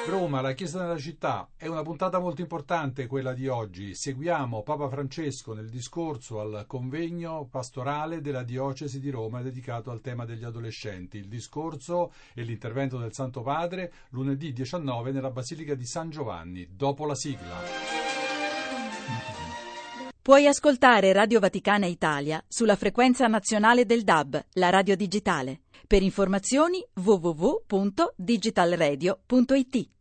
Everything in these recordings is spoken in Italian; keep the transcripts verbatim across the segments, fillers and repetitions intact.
Roma, la Chiesa nella città, è una puntata molto importante quella di oggi. Seguiamo Papa Francesco nel discorso al convegno pastorale della Diocesi di Roma dedicato al tema degli adolescenti. Il discorso e l'intervento del Santo Padre lunedì diciannove nella Basilica di San Giovanni, dopo la sigla. Puoi ascoltare Radio Vaticana Italia sulla frequenza nazionale del D A B, la radio digitale. Per informazioni w w w punto digitalradio punto i t.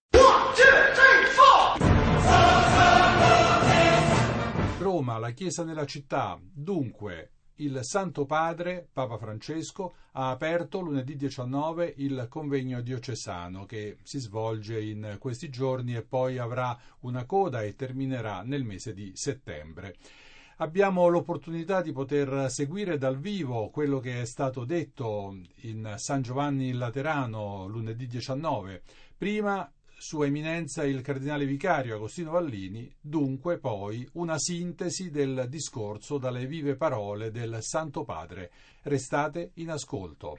Roma, la Chiesa nella città. Dunque, il Santo Padre, Papa Francesco, ha aperto lunedì diciannove il convegno diocesano che si svolge in questi giorni e poi avrà una coda e terminerà nel mese di settembre. Abbiamo l'opportunità di poter seguire dal vivo quello che è stato detto in San Giovanni Laterano lunedì diciannove. Prima Sua Eminenza il Cardinale Vicario Agostino Vallini, dunque poi una sintesi del discorso dalle vive parole del Santo Padre. Restate in ascolto.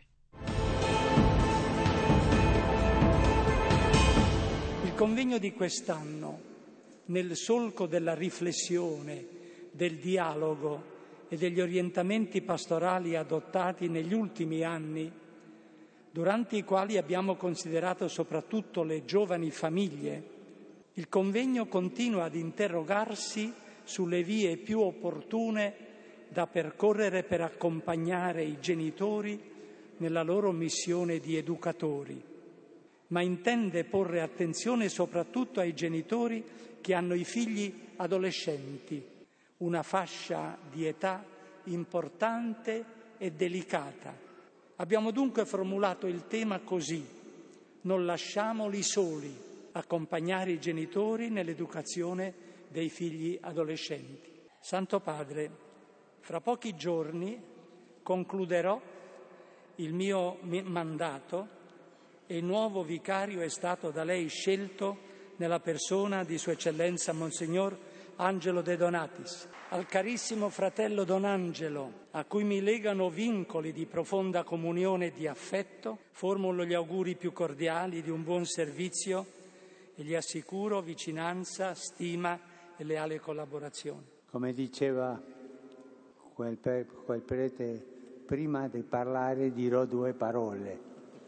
Il convegno di quest'anno, nel solco della riflessione, del dialogo e degli orientamenti pastorali adottati negli ultimi anni, durante i quali abbiamo considerato soprattutto le giovani famiglie, il convegno continua ad interrogarsi sulle vie più opportune da percorrere per accompagnare i genitori nella loro missione di educatori, ma intende porre attenzione soprattutto ai genitori che hanno i figli adolescenti, una fascia di età importante e delicata. Abbiamo dunque formulato il tema così: non lasciamoli soli, accompagnare i genitori nell'educazione dei figli adolescenti. Santo Padre, fra pochi giorni concluderò il mio mandato e il nuovo vicario è stato da lei scelto nella persona di Sua Eccellenza Monsignor Angelo De Donatis. Al carissimo fratello Don Angelo, a cui mi legano vincoli di profonda comunione e di affetto, formulo gli auguri più cordiali di un buon servizio e gli assicuro vicinanza, stima e leale collaborazione. Come diceva quel, pre- quel prete, prima di parlare dirò due parole.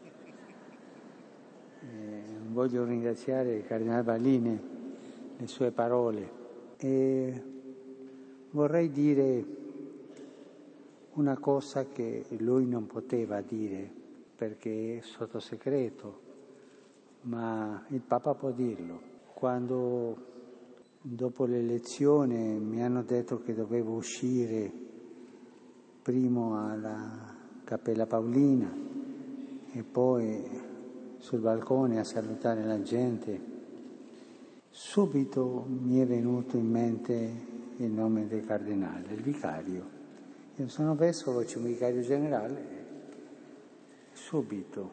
Eh, voglio ringraziare il Cardinale Vallini, le sue parole. E vorrei dire una cosa che lui non poteva dire perché è sotto segreto, ma il Papa può dirlo. Quando dopo l'elezione mi hanno detto che dovevo uscire primo alla Cappella Paolina e poi sul balcone a salutare la gente, subito mi è venuto in mente il nome del cardinale, il vicario. Io sono vescovo, c'è un vicario generale, subito.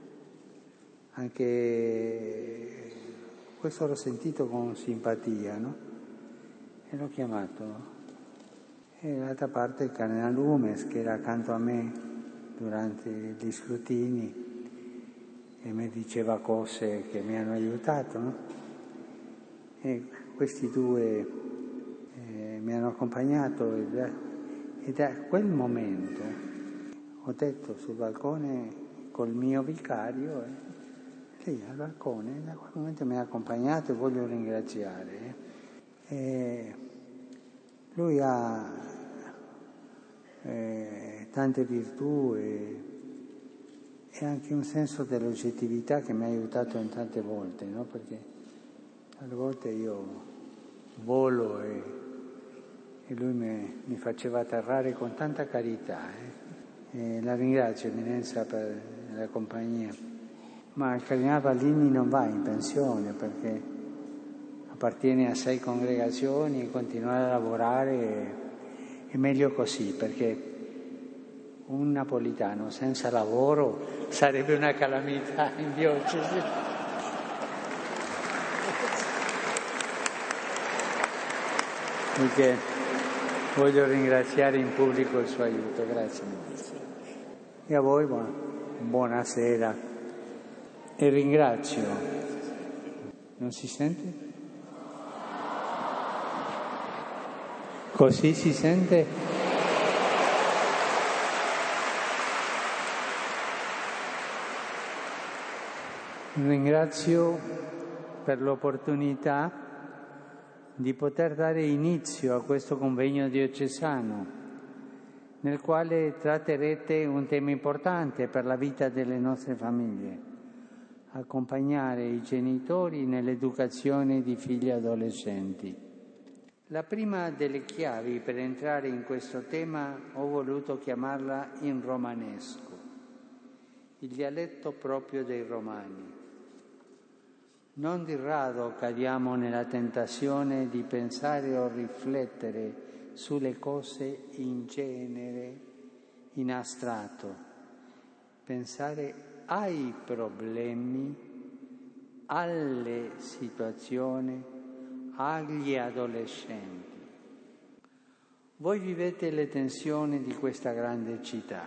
Anche questo l'ho sentito con simpatia, no? E l'ho chiamato. E d'altra parte il cardinale Lumes, che era accanto a me durante gli scrutini e mi diceva cose che mi hanno aiutato, no? E questi due eh, mi hanno accompagnato e da, e da quel momento ho detto sul balcone col mio vicario, eh, lì al balcone, da quel momento mi ha accompagnato e voglio ringraziare. Eh, lui ha eh, tante virtù e, e anche un senso dell'oggettività che mi ha aiutato in tante volte, no? Perché alle volte io volo e, e lui mi, mi faceva atterrare con tanta carità. Eh. E la ringrazio, Eminenza, per la compagnia. Ma il Cardinale Vallini non va in pensione perché appartiene a sei congregazioni e continuare a lavorare è meglio così, perché un napolitano senza lavoro sarebbe una calamità in diocesi. Perché voglio ringraziare in pubblico il suo aiuto, grazie. E a voi buona, buonasera e ringrazio Non si sente? Così si sente? Ringrazio per l'opportunità di poter dare inizio a questo convegno diocesano, nel quale tratterete un tema importante per la vita delle nostre famiglie: accompagnare i genitori nell'educazione di figli adolescenti. La prima delle chiavi per entrare in questo tema ho voluto chiamarla in romanesco, il dialetto proprio dei romani. Non di rado cadiamo nella tentazione di pensare o riflettere sulle cose in genere, in astratto, pensare ai problemi, alle situazioni, agli adolescenti. Voi vivete le tensioni di questa grande città.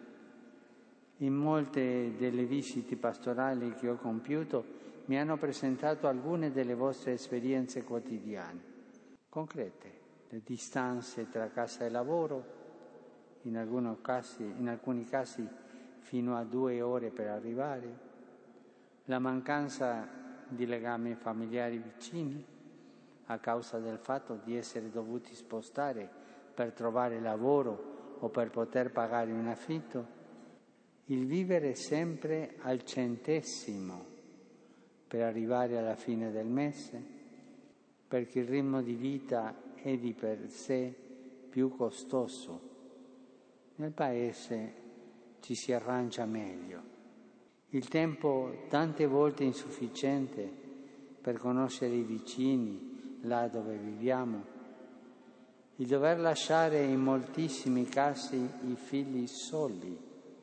In molte delle visite pastorali che ho compiuto mi hanno presentato alcune delle vostre esperienze quotidiane, concrete. Le distanze tra casa e lavoro, in alcuni casi, in alcuni casi fino a due ore per arrivare, la mancanza di legami familiari vicini a causa del fatto di essere dovuti spostare per trovare lavoro o per poter pagare un affitto, il vivere sempre al centesimo per arrivare alla fine del mese, perché il ritmo di vita è di per sé più costoso. Nel paese ci si arrangia meglio. Il tempo tante volte insufficiente per conoscere i vicini là dove viviamo, il dover lasciare in moltissimi casi i figli soli,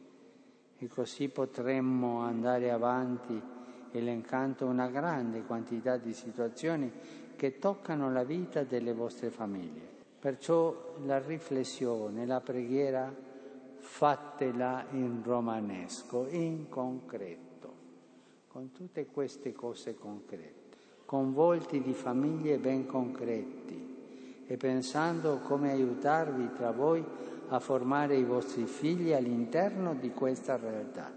e così potremmo andare avanti elencando una grande quantità di situazioni che toccano la vita delle vostre famiglie. Perciò la riflessione, la preghiera, fatela in romanesco, in concreto, con tutte queste cose concrete, con volti di famiglie ben concreti e pensando come aiutarvi tra voi a formare i vostri figli all'interno di questa realtà.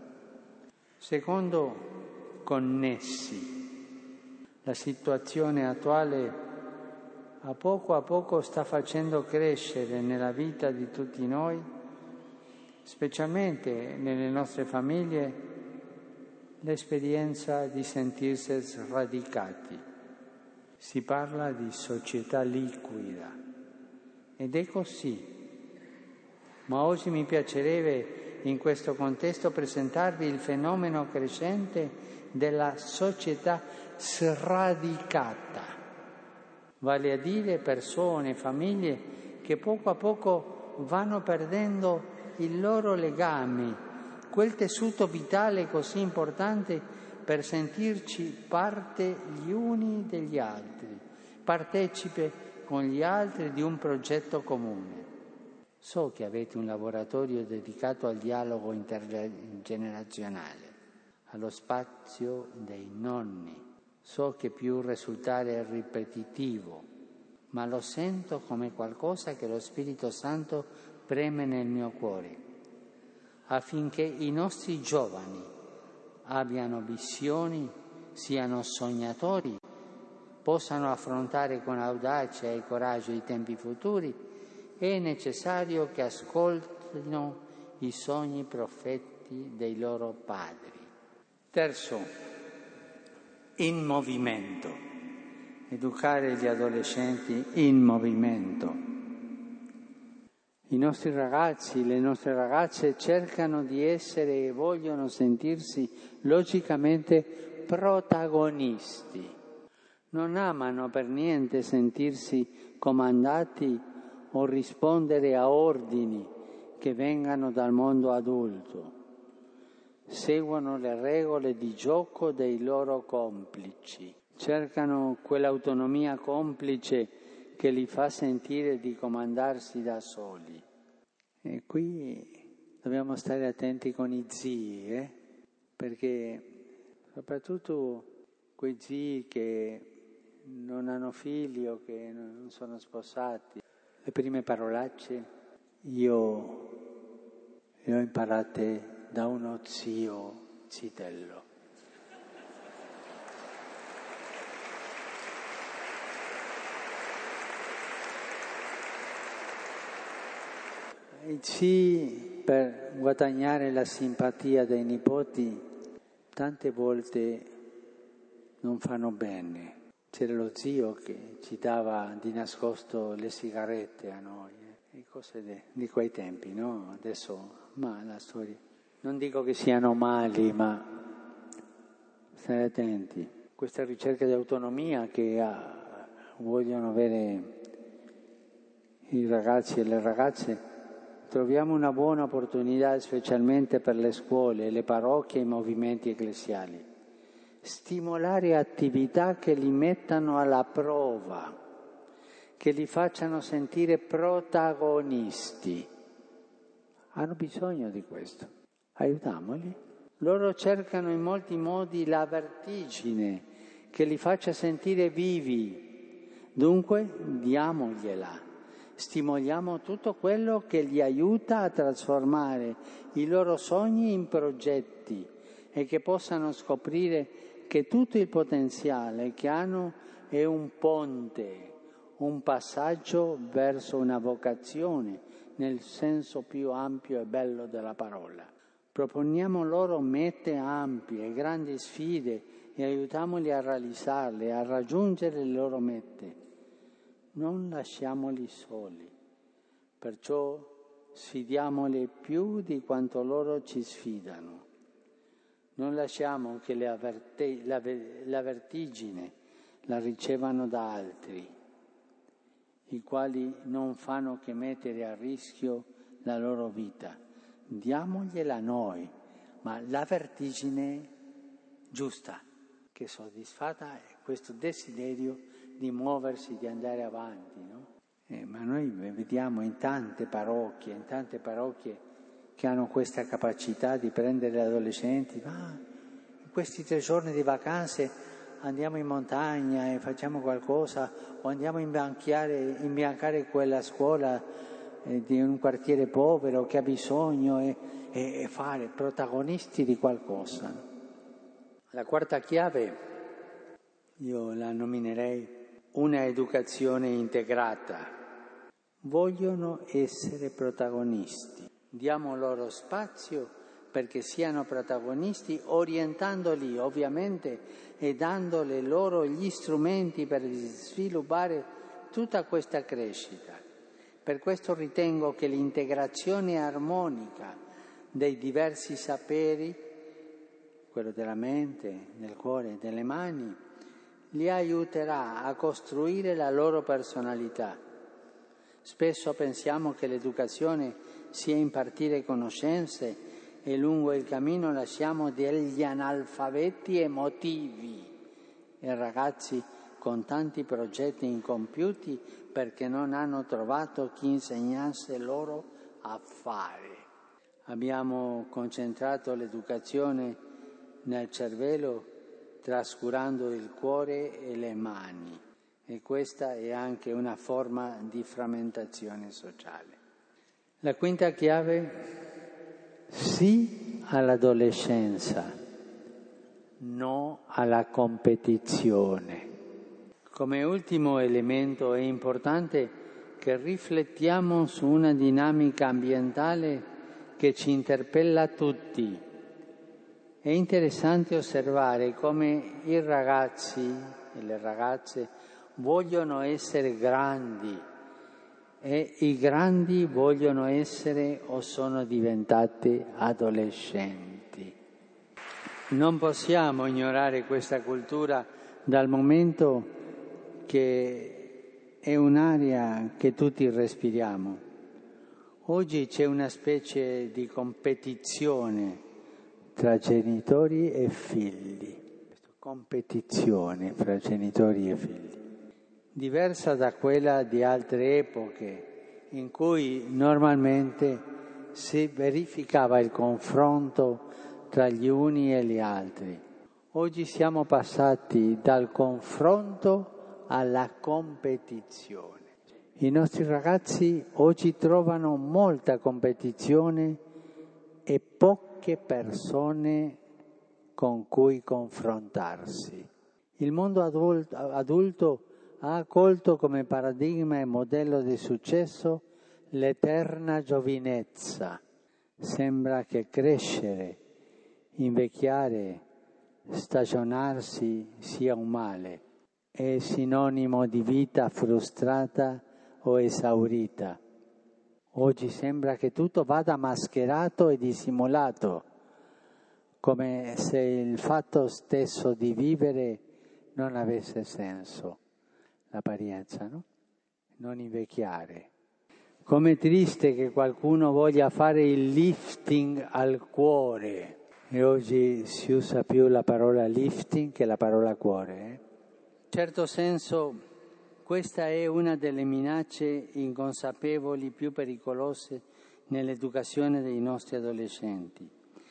Secondo, connessi. La situazione attuale a poco a poco sta facendo crescere nella vita di tutti noi, specialmente nelle nostre famiglie, l'esperienza di sentirsi sradicati. Si parla di società liquida ed è così. Ma oggi mi piacerebbe in questo contesto presentarvi il fenomeno crescente della società sradicata, vale a dire persone, famiglie che poco a poco vanno perdendo i loro legami, quel tessuto vitale così importante per sentirci parte gli uni degli altri, partecipe con gli altri di un progetto comune. So che avete un laboratorio dedicato al dialogo intergenerazionale, allo spazio dei nonni. So che più risultare ripetitivo, ma lo sento come qualcosa che lo Spirito Santo preme nel mio cuore, affinché i nostri giovani abbiano visioni, siano sognatori, possano affrontare con audacia e coraggio i tempi futuri. È necessario che ascoltino i sogni profeti dei loro padri. Terzo, in movimento. Educare gli adolescenti in movimento. I nostri ragazzi, le nostre ragazze cercano di essere e vogliono sentirsi logicamente protagonisti. Non amano per niente sentirsi comandati o rispondere a ordini che vengano dal mondo adulto. Seguono le regole di gioco dei loro complici. Cercano quell'autonomia complice che li fa sentire di comandarsi da soli. E qui dobbiamo stare attenti con i zii, eh? Perché soprattutto quei zii che non hanno figli o che non sono sposati. Le prime parolacce io le ho imparate da uno zio zitello. I zii, per guadagnare la simpatia dei nipoti, tante volte non fanno bene. C'era lo zio che ci dava di nascosto le sigarette a noi, eh? Cose de, di quei tempi, no? Adesso, ma la storia. Non dico che siano mali, ma state attenti. Questa ricerca di autonomia che ha, vogliono avere i ragazzi e le ragazze, troviamo una buona opportunità specialmente per le scuole, le parrocchie e i movimenti ecclesiali. Stimolare attività che li mettano alla prova, che li facciano sentire protagonisti. Hanno bisogno di questo. Aiutiamoli. Loro cercano in molti modi la vertigine che li faccia sentire vivi. Dunque diamogliela. Stimoliamo tutto quello che li aiuta a trasformare i loro sogni in progetti e che possano scoprire che tutto il potenziale che hanno è un ponte, un passaggio verso una vocazione nel senso più ampio e bello della parola. Proponiamo loro mete ampie, grandi sfide e aiutiamoli a realizzarle, a raggiungere le loro mete. Non lasciamoli soli, perciò sfidiamoli più di quanto loro ci sfidano. Non lasciamo che la, verte, la, la vertigine la ricevano da altri, i quali non fanno che mettere a rischio la loro vita. Diamogliela noi, ma la vertigine giusta, che soddisfatta è questo desiderio di muoversi, di andare avanti, no? Eh, ma noi vediamo in tante parrocchie, in tante parrocchie che hanno questa capacità di prendere gli adolescenti, ma in questi tre giorni di vacanze andiamo in montagna e facciamo qualcosa, o andiamo a imbiancare, imbiancare quella scuola eh, di un quartiere povero che ha bisogno e, e, e fare protagonisti di qualcosa. La quarta chiave, io la nominerei una educazione integrata. Vogliono essere protagonisti. Diamo loro spazio perché siano protagonisti, orientandoli ovviamente e dandole loro gli strumenti per sviluppare tutta questa crescita. Per questo ritengo che l'integrazione armonica dei diversi saperi, quello della mente, del cuore e delle mani, li aiuterà a costruire la loro personalità. Spesso pensiamo che l'educazione sia impartire conoscenze e lungo il cammino lasciamo degli analfabeti emotivi e ragazzi con tanti progetti incompiuti perché non hanno trovato chi insegnasse loro a fare. Abbiamo concentrato l'educazione nel cervello trascurando il cuore e le mani, e questa è anche una forma di frammentazione sociale. La quinta chiave: sì all'adolescenza, no alla competizione. Come ultimo elemento è importante che riflettiamo su una dinamica ambientale che ci interpella tutti. È interessante osservare come i ragazzi e le ragazze vogliono essere grandi e i grandi vogliono essere o sono diventati adolescenti. Non possiamo ignorare questa cultura dal momento che è un'aria che tutti respiriamo. Oggi c'è una specie di competizione tra genitori e figli, competizione fra genitori e figli, diversa da quella di altre epoche in cui normalmente si verificava il confronto tra gli uni e gli altri. Oggi siamo passati dal confronto alla competizione. I nostri ragazzi oggi trovano molta competizione e poche persone con cui confrontarsi. Il mondo adulto, adulto ha accolto come paradigma e modello di successo l'eterna giovinezza. Sembra che crescere, invecchiare, stagionarsi sia un male, è sinonimo di vita frustrata o esaurita. Oggi sembra che tutto vada mascherato e dissimulato, come se il fatto stesso di vivere non avesse senso, l'apparenza, no? Non invecchiare. Com'è triste che qualcuno voglia fare il lifting al cuore. E oggi si usa più la parola lifting che la parola cuore. Eh? In certo senso questa è una delle minacce inconsapevoli più pericolose nell'educazione dei nostri adolescenti.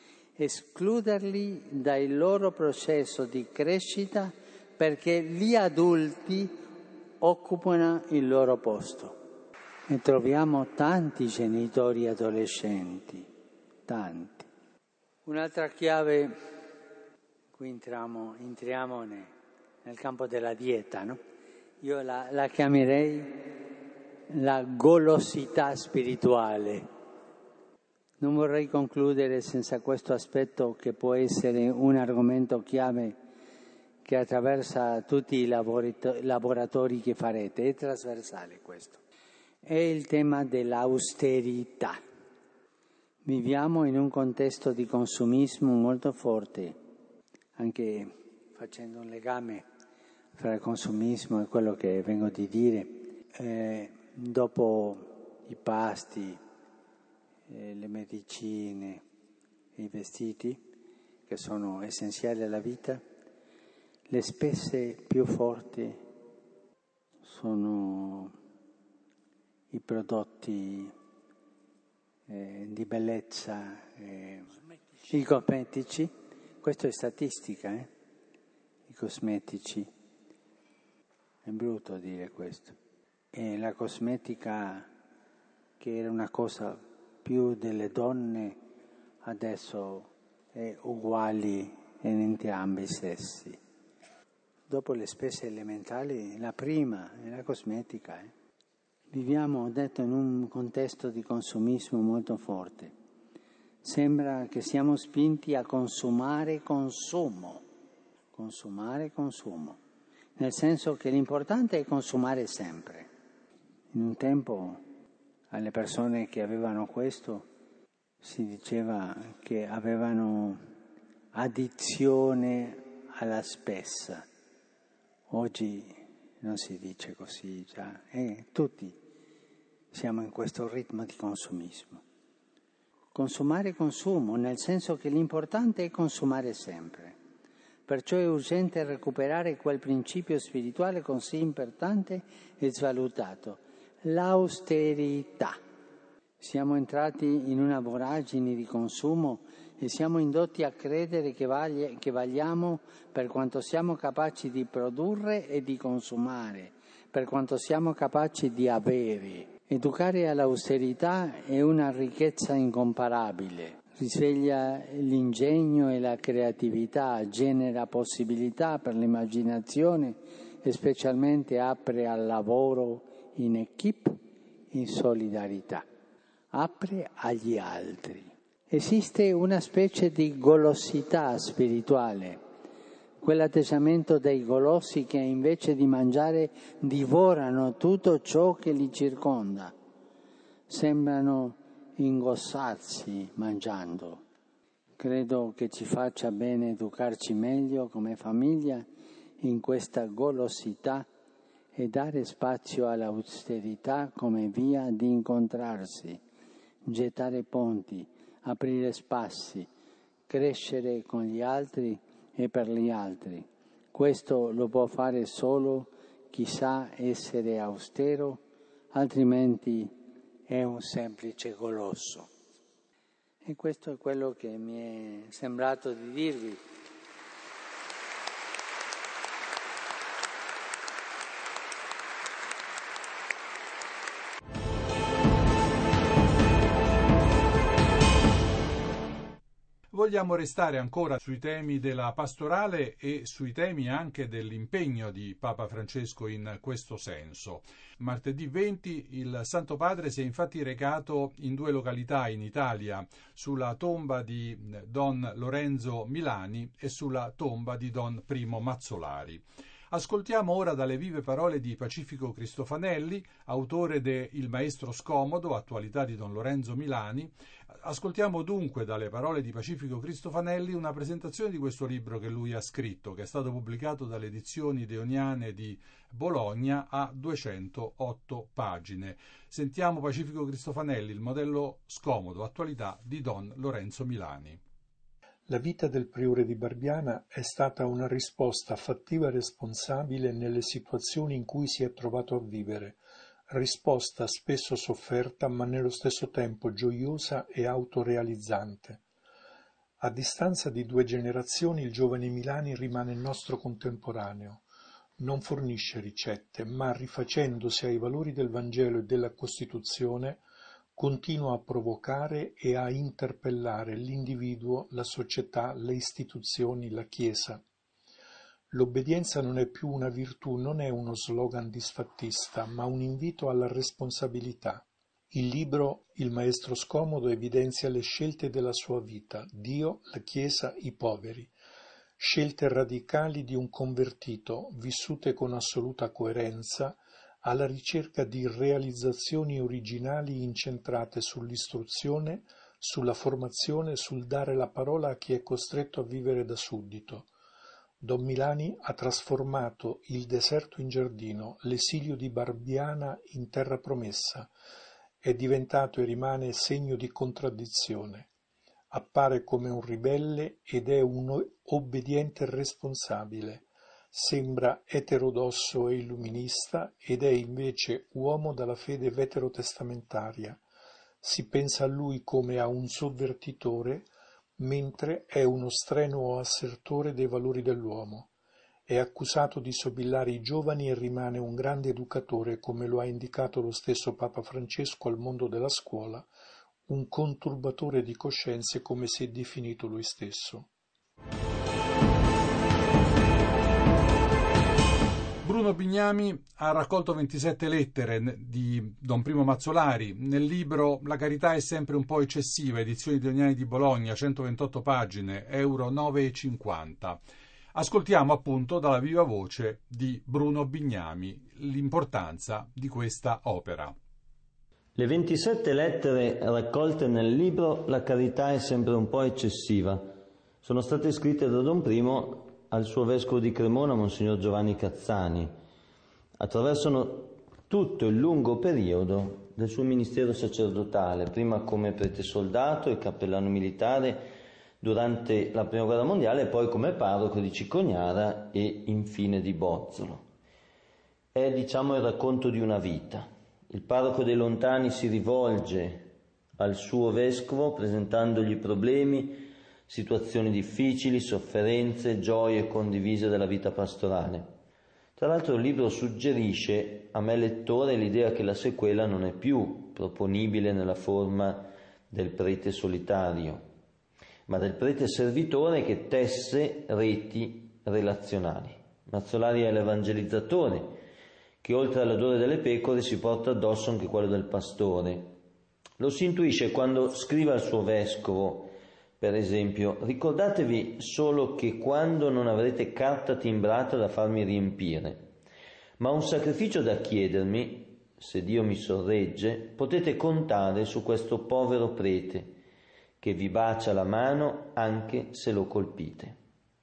Escluderli dal loro processo di crescita perché gli adulti occupano il loro posto. E troviamo tanti genitori adolescenti, tanti. Un'altra chiave, qui entriamo, entriamo ne, nel campo della dieta, no? Io la, la chiamerei la golosità spirituale. Non vorrei concludere senza questo aspetto che può essere un argomento chiave che attraversa tutti i laboratori che farete, è trasversale questo. È il tema dell'austerità. Viviamo in un contesto di consumismo molto forte, anche facendo un legame fra il consumismo e quello che vengo di dire. Eh, dopo i pasti, eh, le medicine, i vestiti, che sono essenziali alla vita, le spese più forti sono i prodotti eh, di bellezza, eh, i cosmetici, questo è statistica, eh? I cosmetici, è brutto dire questo, e la cosmetica che era una cosa più delle donne adesso è uguale in entrambi i sessi. Dopo le spese elementari, la prima è la cosmetica. Eh? Viviamo, ho detto, in un contesto di consumismo molto forte. Sembra che siamo spinti a consumare consumo, consumare consumo, nel senso che l'importante è consumare sempre. In un tempo alle persone che avevano questo si diceva che avevano addizione alla spesa. Oggi non si dice così già, e tutti siamo in questo ritmo di consumismo. Consumare consumo, nel senso che l'importante è consumare sempre. Perciò è urgente recuperare quel principio spirituale così importante e svalutato, l'austerità. Siamo entrati in una voragine di consumo e siamo indotti a credere che, vaglia, che vagliamo per quanto siamo capaci di produrre e di consumare, per quanto siamo capaci di avere. Educare all'austerità è una ricchezza incomparabile, risveglia l'ingegno e la creatività, genera possibilità per l'immaginazione e specialmente apre al lavoro in equipe, in solidarietà, apre agli altri. Esiste una specie di golosità spirituale, quell'atteggiamento dei golossi che invece di mangiare divorano tutto ciò che li circonda. Sembrano ingozzarsi mangiando. Credo che ci faccia bene educarci meglio come famiglia in questa golosità e dare spazio all'austerità come via di incontrarsi, gettare ponti, aprire spazi, crescere con gli altri e per gli altri. Questo lo può fare solo chi sa essere austero, altrimenti è un semplice goloso. E questo è quello che mi è sembrato di dirvi. Vogliamo restare ancora sui temi della pastorale e sui temi anche dell'impegno di Papa Francesco in questo senso. Martedì venti il Santo Padre si è infatti recato in due località in Italia, sulla tomba di Don Lorenzo Milani e sulla tomba di Don Primo Mazzolari. Ascoltiamo ora dalle vive parole di Pacifico Cristofanelli, autore de Il Maestro Scomodo, attualità di Don Lorenzo Milani. Ascoltiamo dunque dalle parole di Pacifico Cristofanelli una presentazione di questo libro che lui ha scritto, che è stato pubblicato dalle edizioni Deoniane di Bologna a duecentootto pagine. Sentiamo Pacifico Cristofanelli, il modello Scomodo, attualità di Don Lorenzo Milani. La vita del priore di Barbiana è stata una risposta fattiva e responsabile nelle situazioni in cui si è trovato a vivere, risposta spesso sofferta ma nello stesso tempo gioiosa e autorealizzante. A distanza di due generazioni il giovane Milani rimane nostro contemporaneo. Non fornisce ricette, ma rifacendosi ai valori del Vangelo e della Costituzione, continua a provocare e a interpellare l'individuo, la società, le istituzioni, la Chiesa. L'obbedienza non è più una virtù, non è uno slogan disfattista, ma un invito alla responsabilità. Il libro Il Maestro Scomodo evidenzia le scelte della sua vita, Dio, la Chiesa, i poveri. Scelte radicali di un convertito, vissute con assoluta coerenza, alla ricerca di realizzazioni originali incentrate sull'istruzione, sulla formazione, sul dare la parola a chi è costretto a vivere da suddito. Don Milani ha trasformato il deserto in giardino, l'esilio di Barbiana in terra promessa. È diventato e rimane segno di contraddizione. Appare come un ribelle ed è un obbediente responsabile. Sembra eterodosso e illuminista ed è invece uomo dalla fede veterotestamentaria. Si pensa a lui come a un sovvertitore, mentre è uno strenuo assertore dei valori dell'uomo. È accusato di sobillare i giovani e rimane un grande educatore, come lo ha indicato lo stesso Papa Francesco al mondo della scuola, un conturbatore di coscienze come si è definito lui stesso. Bruno Bignami ha raccolto ventisette lettere di Don Primo Mazzolari. Nel libro La carità è sempre un po' eccessiva, edizioni Deoniani di Bologna, centoventotto pagine, euro nove e cinquanta. Ascoltiamo appunto dalla viva voce di Bruno Bignami l'importanza di questa opera. Le ventisette lettere raccolte nel libro La carità è sempre un po' eccessiva sono state scritte da Don Primo al suo vescovo di Cremona, Monsignor Giovanni Cazzani. Attraversano tutto il lungo periodo del suo ministero sacerdotale, prima come prete soldato e cappellano militare durante la Prima Guerra Mondiale, e poi come parroco di Cicognara e infine di Bozzolo. È, diciamo, il racconto di una vita. Il parroco dei lontani si rivolge al suo vescovo presentandogli problemi, situazioni difficili, sofferenze, gioie condivise della vita pastorale. Tra l'altro il libro suggerisce a me lettore l'idea che la sequela non è più proponibile nella forma del prete solitario, ma del prete servitore che tesse reti relazionali. Mazzolari è l'evangelizzatore, che oltre all'odore delle pecore si porta addosso anche quello del pastore. Lo si intuisce quando scrive al suo vescovo, per esempio: ricordatevi solo che quando non avrete carta timbrata da farmi riempire, ma un sacrificio da chiedermi, se Dio mi sorregge, potete contare su questo povero prete che vi bacia la mano anche se lo colpite.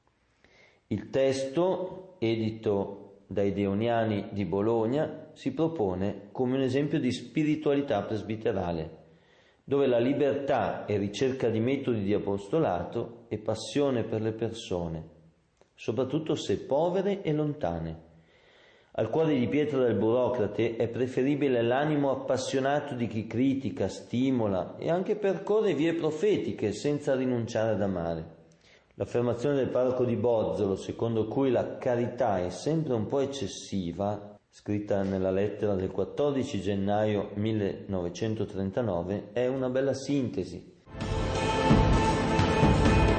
Il testo, edito dai Deoniani di Bologna, si propone come un esempio di spiritualità presbiterale, dove la libertà e ricerca di metodi di apostolato e passione per le persone, soprattutto se povere e lontane. Al cuore di pietra del burocrate è preferibile l'animo appassionato di chi critica, stimola e anche percorre vie profetiche senza rinunciare ad amare. L'affermazione del parroco di Bozzolo, secondo cui la carità è sempre un po' eccessiva, scritta nella lettera del quattordici gennaio millenovecentotrentanove, è una bella sintesi.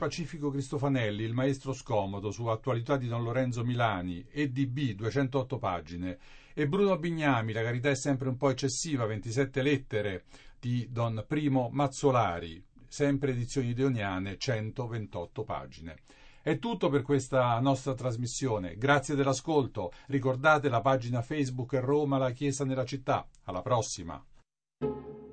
Pacifico Cristofanelli, Il maestro scomodo, su Attualità di Don Lorenzo Milani, E D B, duecentootto pagine, e Bruno Bignami, La carità è sempre un po' eccessiva, ventisette lettere, di Don Primo Mazzolari, sempre edizioni Deoniane, centoventotto pagine. È tutto per questa nostra trasmissione. Grazie dell'ascolto. Ricordate la pagina Facebook Roma, la Chiesa nella città. Alla prossima.